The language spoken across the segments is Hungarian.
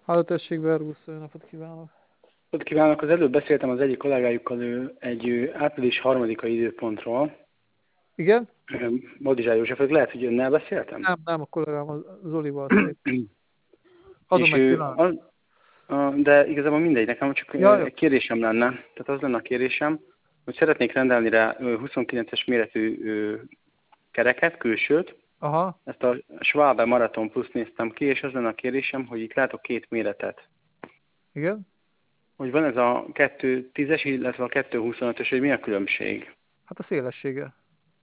Háló, tessék, Vergusz, jó napot kívánok! Ott kívánok, az előbb beszéltem az egyik kollégájukkal, ő egy április 3-ai időpontról. Igen? Boldizsár József, lehet, hogy önnel beszéltem? Nem, a kollégám a Zolival szép. Adom És egy pillanat. de igazából mindegy, nekem csak Ja, jó. egy kérdésem lenne. Tehát az lenne a kérdésem, hogy szeretnék rendelni rá 29-es méretű kereket, külsőt. Aha, Ezt a Schwalbe Marathon Plus néztem ki, és az lenne a kérdésem, hogy itt látok két méretet. igen. Hogy van ez a 2.10-es, illetve a 2.25-ös, hogy mi a különbség? Hát a szélessége.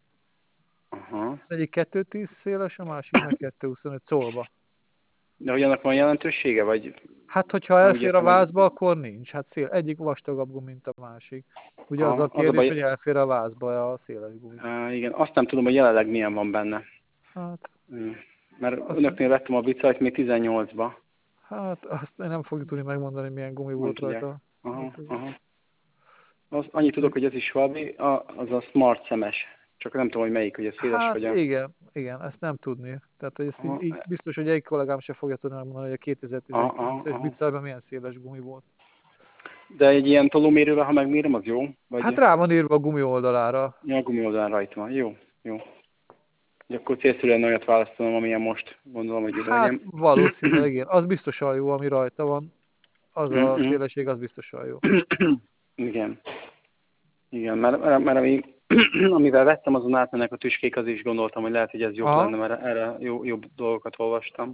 Aha. Az egyik 2,10 széles, a másik meg 2,25 szólba. De hogy annak van jelentősége, vagy Hát, hogyha úgy elfér a értem, hogy vázba, akkor nincs. Hát egyik vastagabb gumi, mint a másik. Ugye az a az a kérdés, hogy baj, elfér a vázba a széles gumi. igen, azt nem tudom, hogy jelenleg milyen van benne. Hát, Mm. Mert azt, önöknél vettem a bicajt még 18-ba, azt én nem fogjuk tudni megmondani, milyen gumi nem volt tudják. rajta. Aha, Hát, aha. Annyit tudok, hogy ez is Schwabi, az a Smart szemes. Csak nem tudom, hogy melyik, hogy a széles hát vagy a... igen, ezt nem tudni. Tehát, hogy ezt így, Aha, így biztos, hogy egy kollégám sem fogja tudni megmondani, hogy a aha, aha, 2019-es aha. bicajban milyen széles gumi volt. De egy ilyen tolómérővel, ha megmérem, az jó? Hát Vagy rá van írva a gumi oldalára. a gumi oldalán rajta van. Jó, jó. Hogy akkor célszerűen olyat választanom, amilyen most gondolom, hogy jobb Hát legyen. valószínűleg igen. Az biztosan jó, ami rajta van. Az a szélesség, az biztosan jó. Igen. Igen, mert amivel vettem, azon átmennek a tüskék, az is gondoltam, hogy lehet, hogy ez jobb Aha. lenne, mert erre jobb dolgokat olvastam.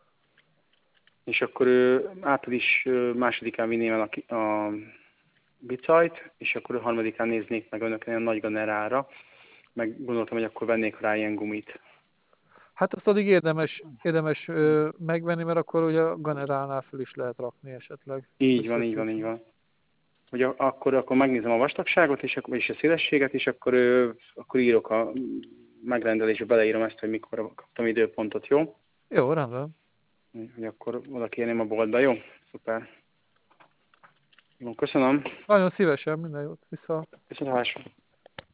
És akkor április 2-án vinném el a bicajt, és akkor 3-án néznék meg önök ilyen nagy generára, meg gondoltam, hogy akkor vennék rá ilyen gumit. Hát azt addig érdemes megvenni, mert akkor ugye a generálnál föl is lehet rakni esetleg. Így Hogy van, így van, így szössösen. van. Hogy akkor megnézem a vastagságot, és a szélességet, és akkor írok a megrendelésbe, beleírom ezt, hogy mikor kaptam időpontot, jó? Jó, rendben. Hogy akkor oda kérném a boltba, jó? Szuper. Jó, köszönöm. Nagyon szívesen, minden jót. Vissza. Viszontlátásra.